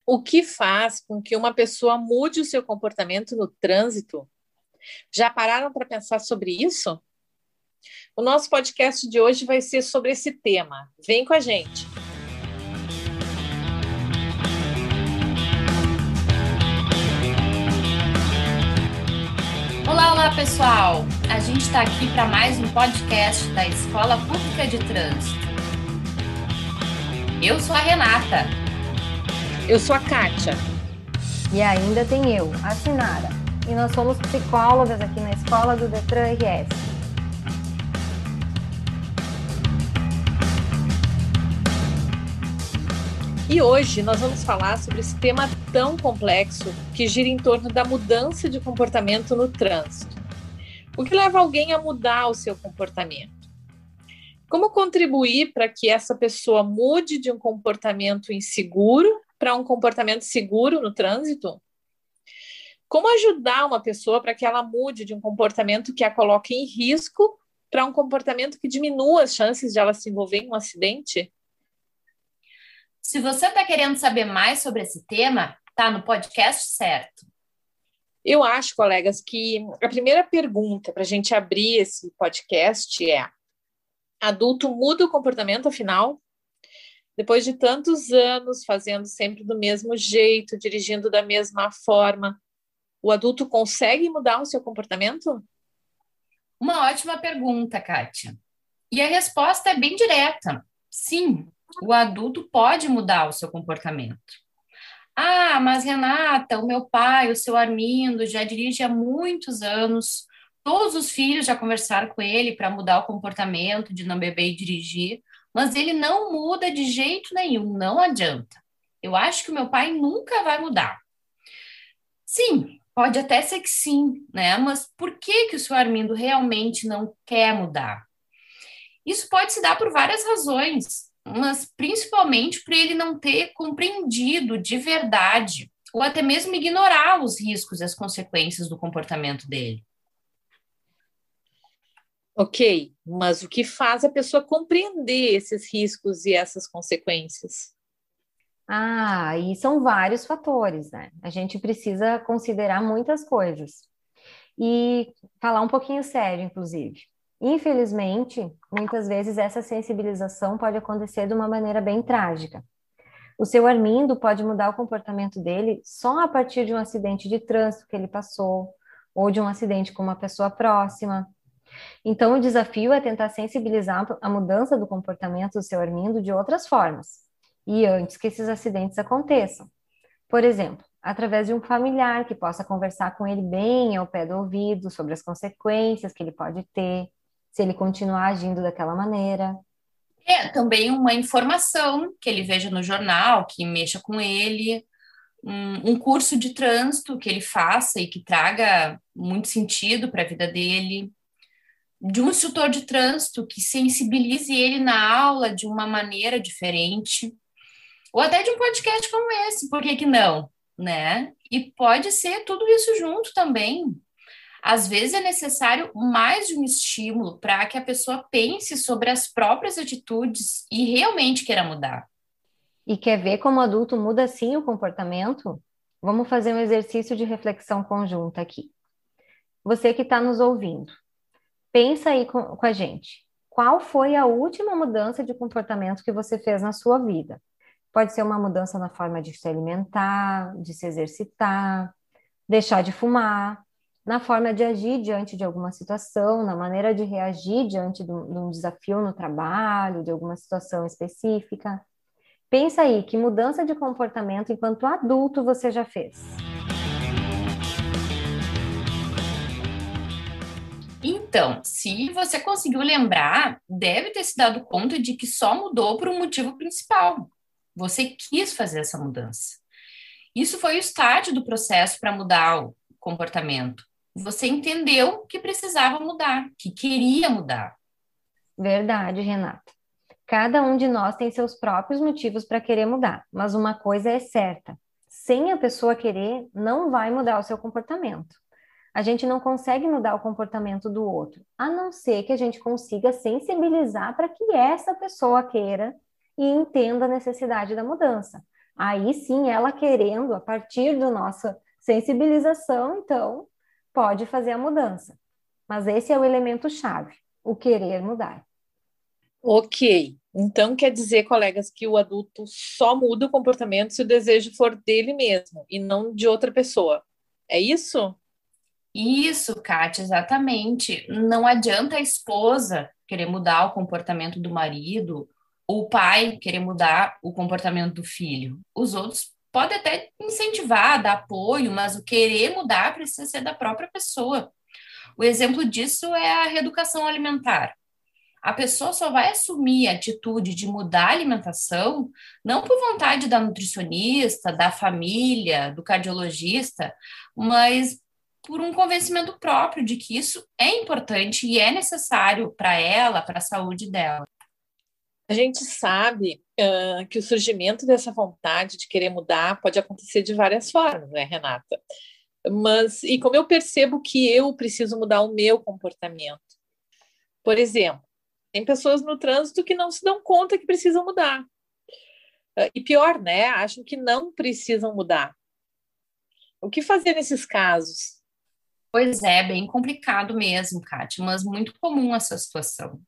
O que faz com que uma pessoa mude o seu comportamento no trânsito? Já pararam para pensar sobre isso? O nosso podcast de hoje vai ser sobre esse tema. Vem com a gente. Olá, pessoal! A gente está aqui para mais um podcast da Escola Pública de Trânsito. Eu sou a Renata. Eu sou a Kátia. E ainda tem eu, a Sinara. E nós somos psicólogas aqui na Escola do Detran RS. E hoje nós vamos falar sobre esse tema tão complexo que gira em torno da mudança de comportamento no trânsito. O que leva alguém a mudar o seu comportamento? Como contribuir para que essa pessoa mude de um comportamento inseguro para um comportamento seguro no trânsito? Como ajudar uma pessoa para que ela mude de um comportamento que a coloque em risco para um comportamento que diminua as chances de ela se envolver em um acidente? Se você está querendo saber mais sobre esse tema, está no podcast certo. Eu acho, colegas, que a primeira pergunta para a gente abrir esse podcast é: adulto muda o comportamento, afinal? Depois de tantos anos fazendo sempre do mesmo jeito, dirigindo da mesma forma, o adulto consegue mudar o seu comportamento? Uma ótima pergunta, Kátia. E a resposta é bem direta. Sim, o adulto pode mudar o seu comportamento. Ah, mas Renata, o meu pai, o seu Armindo, já dirige há muitos anos. Todos os filhos já conversaram com ele para mudar o comportamento de não beber e dirigir, mas ele não muda de jeito nenhum, não adianta. Eu acho que o meu pai nunca vai mudar. Sim, pode até ser que sim, né? Mas por que o seu Armindo realmente não quer mudar? Isso pode se dar por várias razões, mas principalmente por ele não ter compreendido de verdade, ou até mesmo ignorar os riscos e as consequências do comportamento dele. Ok, mas o que faz a pessoa compreender esses riscos e essas consequências? E são vários fatores, né? A gente precisa considerar muitas coisas. E falar um pouquinho sério, inclusive. Infelizmente, muitas vezes essa sensibilização pode acontecer de uma maneira bem trágica. O seu Armindo pode mudar o comportamento dele só a partir de um acidente de trânsito que ele passou, ou de um acidente com uma pessoa próxima. Então, o desafio é tentar sensibilizar a mudança do comportamento do seu Armindo de outras formas, e antes que esses acidentes aconteçam. Por exemplo, através de um familiar que possa conversar com ele bem ao pé do ouvido sobre as consequências que ele pode ter se ele continuar agindo daquela maneira. É também uma informação que ele veja no jornal, que mexa com ele, um curso de trânsito que ele faça e que traga muito sentido para a vida dele, de um instrutor de trânsito que sensibilize ele na aula de uma maneira diferente, ou até de um podcast como esse, por que que não, né? E pode ser tudo isso junto também. Às vezes é necessário mais de um estímulo para que a pessoa pense sobre as próprias atitudes e realmente queira mudar. E quer ver como o adulto muda sim o comportamento? Vamos fazer um exercício de reflexão conjunta aqui. Você que está nos ouvindo, pensa aí com a gente. Qual foi a última mudança de comportamento que você fez na sua vida? Pode ser uma mudança na forma de se alimentar, de se exercitar, deixar de fumar, na forma de agir diante de alguma situação, na maneira de reagir diante de um desafio no trabalho, de alguma situação específica. Pensa aí, que mudança de comportamento enquanto adulto você já fez? Então, se você conseguiu lembrar, deve ter se dado conta de que só mudou por um motivo principal. Você quis fazer essa mudança. Isso foi o estágio do processo para mudar o comportamento. Você entendeu que precisava mudar, que queria mudar. Verdade, Renata. Cada um de nós tem seus próprios motivos para querer mudar, mas uma coisa é certa: sem a pessoa querer, não vai mudar o seu comportamento. A gente não consegue mudar o comportamento do outro, a não ser que a gente consiga sensibilizar para que essa pessoa queira e entenda a necessidade da mudança. Aí sim, ela querendo, a partir da nossa sensibilização, então, pode fazer a mudança. Mas esse é o elemento chave, o querer mudar. Ok. Então quer dizer, colegas, que o adulto só muda o comportamento se o desejo for dele mesmo e não de outra pessoa. É isso? Isso, Kátia, exatamente. Não adianta a esposa querer mudar o comportamento do marido, ou o pai querer mudar o comportamento do filho. Os outros podem até incentivar, dar apoio, mas o querer mudar precisa ser da própria pessoa. O exemplo disso é a reeducação alimentar. A pessoa só vai assumir a atitude de mudar a alimentação não por vontade da nutricionista, da família, do cardiologista, mas por um convencimento próprio de que isso é importante e é necessário para ela, para a saúde dela. A gente sabe que o surgimento dessa vontade de querer mudar pode acontecer de várias formas, né, Renata? Mas, e como eu percebo que eu preciso mudar o meu comportamento? Por exemplo, tem pessoas no trânsito que não se dão conta que precisam mudar. E pior, né? Acham que não precisam mudar. O que fazer nesses casos? Pois é, bem complicado mesmo, Kátia, mas muito comum essa situação.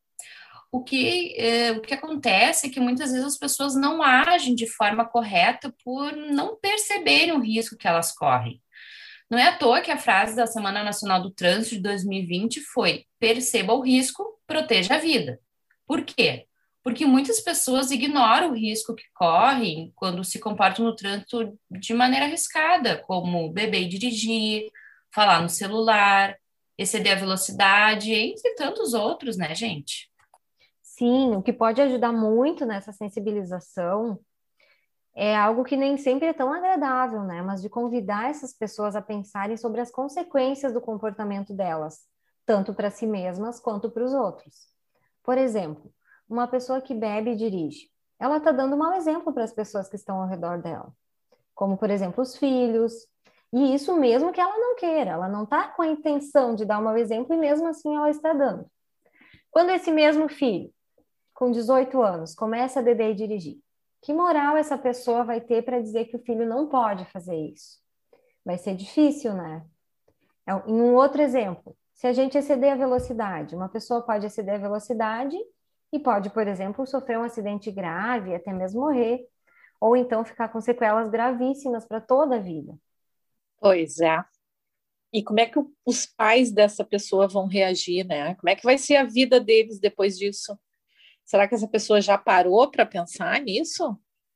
O que acontece é que muitas vezes as pessoas não agem de forma correta por não perceberem o risco que elas correm. Não é à toa que a frase da Semana Nacional do Trânsito de 2020 foi: perceba o risco, proteja a vida. Por quê? Porque muitas pessoas ignoram o risco que correm quando se comportam no trânsito de maneira arriscada, como beber e dirigir, falar no celular, exceder a velocidade, entre tantos outros, né, gente? Sim, o que pode ajudar muito nessa sensibilização é algo que nem sempre é tão agradável, né? Mas de convidar essas pessoas a pensarem sobre as consequências do comportamento delas, tanto para si mesmas quanto para os outros. Por exemplo, uma pessoa que bebe e dirige, ela está dando um mau exemplo para as pessoas que estão ao redor dela, como, por exemplo, os filhos. E isso mesmo que ela não queira, ela não está com a intenção de dar um mau exemplo e mesmo assim ela está dando. Quando esse mesmo filho, com 18 anos, começa a beber e dirigir, que moral essa pessoa vai ter para dizer que o filho não pode fazer isso? Vai ser difícil, né? Em um outro exemplo, se a gente exceder a velocidade, uma pessoa pode exceder a velocidade e pode, por exemplo, sofrer um acidente grave, até mesmo morrer, ou então ficar com sequelas gravíssimas para toda a vida. Pois é. E como é que os pais dessa pessoa vão reagir, né? Como é que vai ser a vida deles depois disso? Será que essa pessoa já parou para pensar nisso?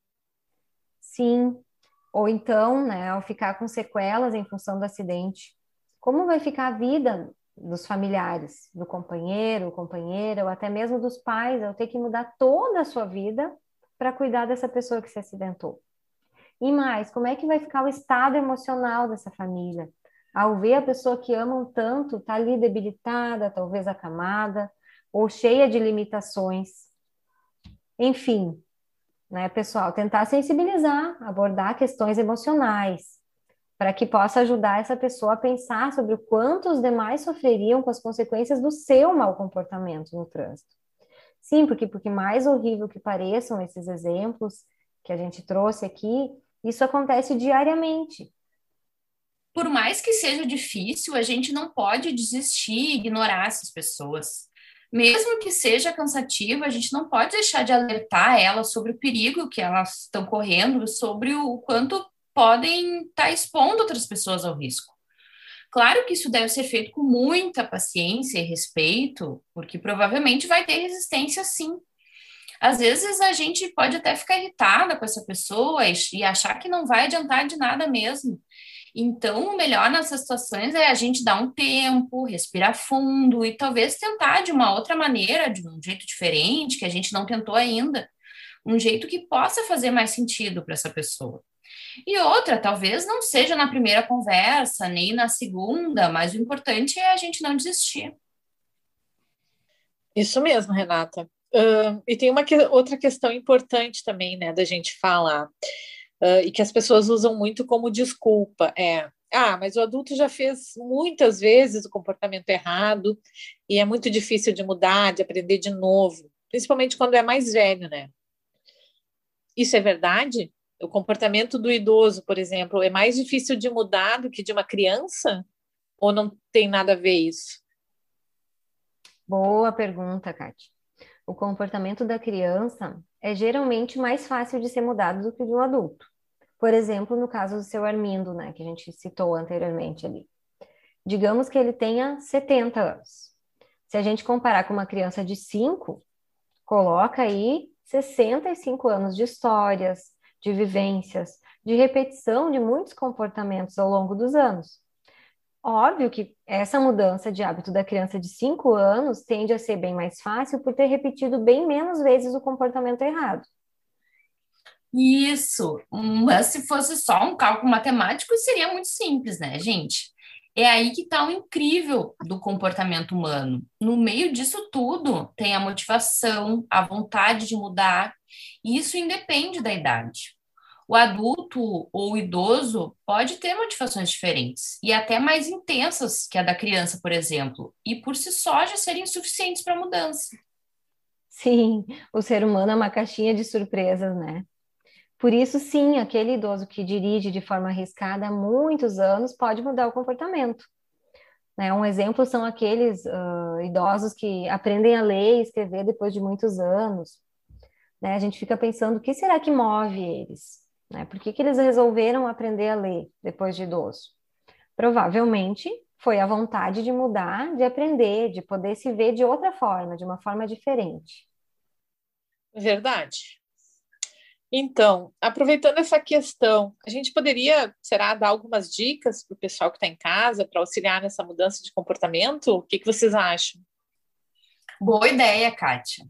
Sim, ou então, né, ao ficar com sequelas em função do acidente, como vai ficar a vida dos familiares, do companheiro, companheira, ou até mesmo dos pais, ao ter que mudar toda a sua vida para cuidar dessa pessoa que se acidentou? E mais, como é que vai ficar o estado emocional dessa família? Ao ver a pessoa que amam tanto tá ali debilitada, talvez acamada, ou cheia de limitações. Enfim, né, pessoal, tentar sensibilizar, abordar questões emocionais, para que possa ajudar essa pessoa a pensar sobre o quanto os demais sofreriam com as consequências do seu mau comportamento no trânsito. Sim, porque mais horrível que pareçam esses exemplos que a gente trouxe aqui, isso acontece diariamente. Por mais que seja difícil, a gente não pode desistir e ignorar essas pessoas. Mesmo que seja cansativo, a gente não pode deixar de alertar elas sobre o perigo que elas estão correndo, sobre o quanto podem estar expondo outras pessoas ao risco. Claro que isso deve ser feito com muita paciência e respeito, porque provavelmente vai ter resistência sim. Às vezes a gente pode até ficar irritada com essa pessoa e achar que não vai adiantar de nada mesmo. Então, o melhor nessas situações é a gente dar um tempo, respirar fundo e talvez tentar de uma outra maneira, de um jeito diferente, que a gente não tentou ainda, um jeito que possa fazer mais sentido para essa pessoa. E outra, talvez não seja na primeira conversa, nem na segunda, mas o importante é a gente não desistir. Isso mesmo, Renata. E tem outra questão importante também, né, da gente falar, e que as pessoas usam muito como desculpa, mas o adulto já fez muitas vezes o comportamento errado e é muito difícil de mudar, de aprender de novo, principalmente quando é mais velho, né? Isso é verdade? O comportamento do idoso, por exemplo, é mais difícil de mudar do que de uma criança? Ou não tem nada a ver isso? Boa pergunta, Kátia. O comportamento da criança é geralmente mais fácil de ser mudado do que o de um adulto. Por exemplo, no caso do seu Armindo, né, que a gente citou anteriormente ali. Digamos que ele tenha 70 anos. Se a gente comparar com uma criança de 5, coloca aí 65 anos de histórias, de vivências, de repetição de muitos comportamentos ao longo dos anos. Óbvio que essa mudança de hábito da criança de 5 anos tende a ser bem mais fácil por ter repetido bem menos vezes o comportamento errado. Isso, mas se fosse só um cálculo matemático, seria muito simples, né, gente? É aí que está o incrível do comportamento humano. No meio disso tudo, tem a motivação, a vontade de mudar, e isso independe da idade. O adulto ou o idoso pode ter motivações diferentes e até mais intensas que a da criança, por exemplo, e por si só já serem suficientes para a mudança. Sim, o ser humano é uma caixinha de surpresas, né? Por isso, sim, aquele idoso que dirige de forma arriscada há muitos anos pode mudar o comportamento. Né? Um exemplo são aqueles idosos que aprendem a ler e escrever depois de muitos anos. Né? A gente fica pensando, o que será que move eles? Né? Por que eles resolveram aprender a ler depois de idoso? Provavelmente foi a vontade de mudar, de aprender, de poder se ver de outra forma, de uma forma diferente. Verdade. Então, aproveitando essa questão, a gente poderia, será, dar algumas dicas para o pessoal que está em casa para auxiliar nessa mudança de comportamento? O que vocês acham? Boa ideia, Kátia.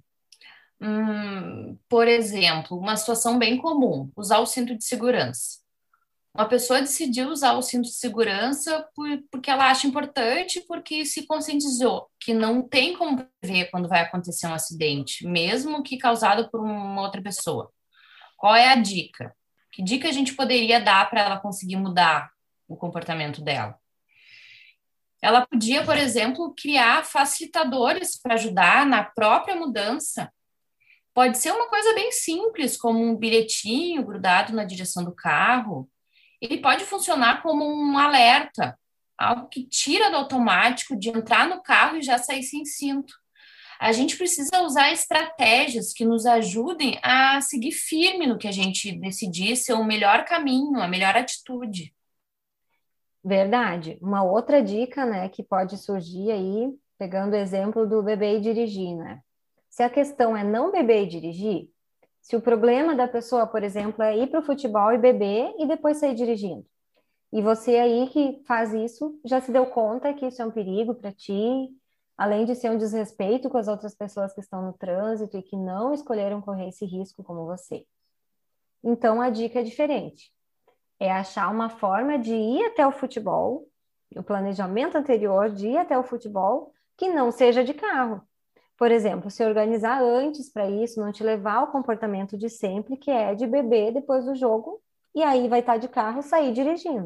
Por exemplo, uma situação bem comum, usar o cinto de segurança. Uma pessoa decidiu usar o cinto de segurança porque ela acha importante, porque se conscientizou que não tem como prever quando vai acontecer um acidente, mesmo que causado por uma outra pessoa. Qual é a dica? Que dica a gente poderia dar para ela conseguir mudar o comportamento dela? Ela podia, por exemplo, criar facilitadores para ajudar na própria mudança. Pode ser uma coisa bem simples, como um bilhetinho grudado na direção do carro. Ele pode funcionar como um alerta, algo que tira do automático de entrar no carro e já sair sem cinto. A gente precisa usar estratégias que nos ajudem a seguir firme no que a gente decidir ser o melhor caminho, a melhor atitude. Verdade. Uma outra dica, né, que pode surgir aí, pegando o exemplo do beber e dirigir, né? Se a questão é não beber e dirigir, se o problema da pessoa, por exemplo, é ir para o futebol e beber e depois sair dirigindo, e você aí que faz isso, já se deu conta que isso é um perigo para ti, além de ser um desrespeito com as outras pessoas que estão no trânsito e que não escolheram correr esse risco como você. Então, a dica é diferente. É achar uma forma de ir até o futebol, o planejamento anterior de ir até o futebol, que não seja de carro. Por exemplo, se organizar antes para isso, não te levar ao comportamento de sempre, que é de beber depois do jogo, e aí vai estar de carro, sair dirigindo.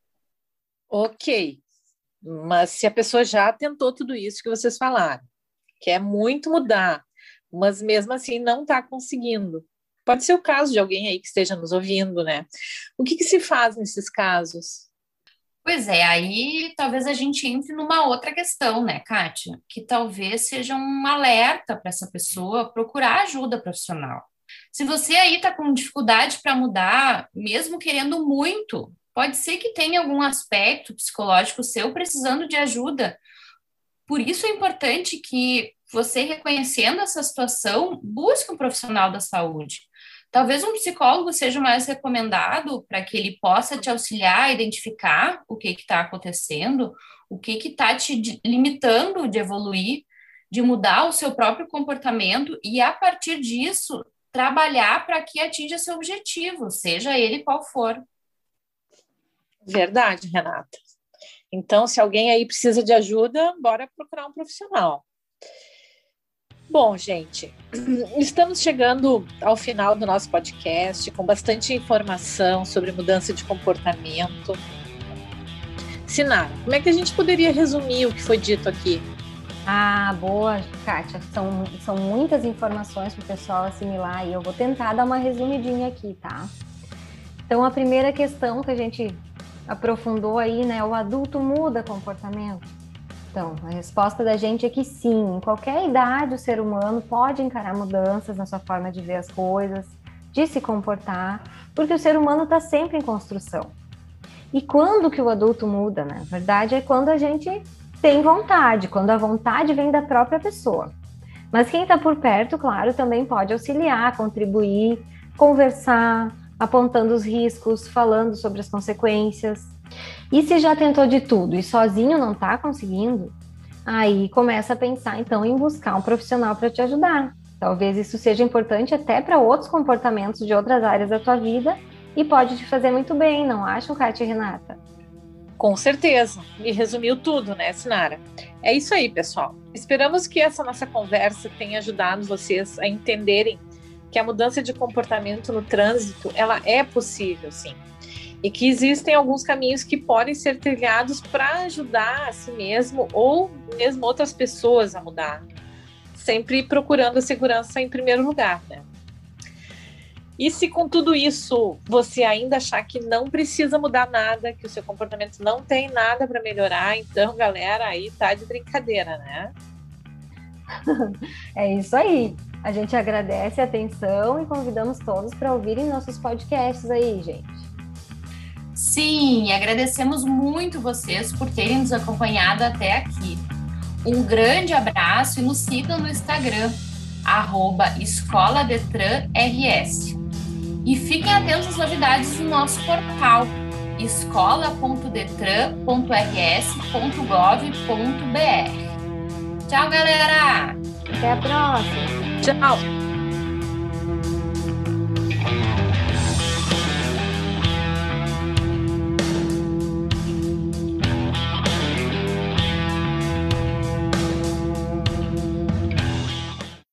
Ok. Mas se a pessoa já tentou tudo isso que vocês falaram, quer muito mudar, mas mesmo assim não está conseguindo. Pode ser o caso de alguém aí que esteja nos ouvindo, né? O que se faz nesses casos? Pois é, aí talvez a gente entre numa outra questão, né, Kátia? Que talvez seja um alerta para essa pessoa procurar ajuda profissional. Se você aí está com dificuldade para mudar, mesmo querendo muito, pode ser que tenha algum aspecto psicológico seu precisando de ajuda. Por isso é importante que você, reconhecendo essa situação, busque um profissional da saúde. Talvez um psicólogo seja mais recomendado para que ele possa te auxiliar a identificar o que está acontecendo, o que está te limitando de evoluir, de mudar o seu próprio comportamento e, a partir disso, trabalhar para que atinja seu objetivo, seja ele qual for. Verdade, Renata. Então, se alguém aí precisa de ajuda, bora procurar um profissional. Bom, gente, estamos chegando ao final do nosso podcast, com bastante informação sobre mudança de comportamento. Sinara, como é que a gente poderia resumir o que foi dito aqui? Ah, boa, Kátia. São muitas informações para o pessoal assimilar e eu vou tentar dar uma resumidinha aqui, tá? Então, a primeira questão que a gente aprofundou aí, né? O adulto muda comportamento? Então, a resposta da gente é que sim. Em qualquer idade, o ser humano pode encarar mudanças na sua forma de ver as coisas, de se comportar, porque o ser humano está sempre em construção. E quando que o adulto muda, né? Na verdade, é quando a gente tem vontade, quando a vontade vem da própria pessoa. Mas quem está por perto, claro, também pode auxiliar, contribuir, conversar, apontando os riscos, falando sobre as consequências. E se já tentou de tudo e sozinho não está conseguindo, aí começa a pensar então em buscar um profissional para te ajudar. Talvez isso seja importante até para outros comportamentos de outras áreas da tua vida e pode te fazer muito bem, não acham, Kátia e Renata? Com certeza. E resumiu tudo, né, Sinara? É isso aí, pessoal. Esperamos que essa nossa conversa tenha ajudado vocês a entenderem que a mudança de comportamento no trânsito, ela é possível, sim. E que existem alguns caminhos que podem ser trilhados para ajudar a si mesmo ou mesmo outras pessoas a mudar. Sempre procurando a segurança em primeiro lugar, né? E se com tudo isso você ainda achar que não precisa mudar nada, que o seu comportamento não tem nada para melhorar, então, galera, aí tá de brincadeira, né? É isso aí. A gente agradece a atenção e convidamos todos para ouvirem nossos podcasts aí, gente. Sim, agradecemos muito vocês por terem nos acompanhado até aqui. Um grande abraço e nos sigam no Instagram, @escoladetranrs. E fiquem atentos às novidades do nosso portal, escola.detran.rs.gov.br. Tchau, galera! Até a próxima! Tchau!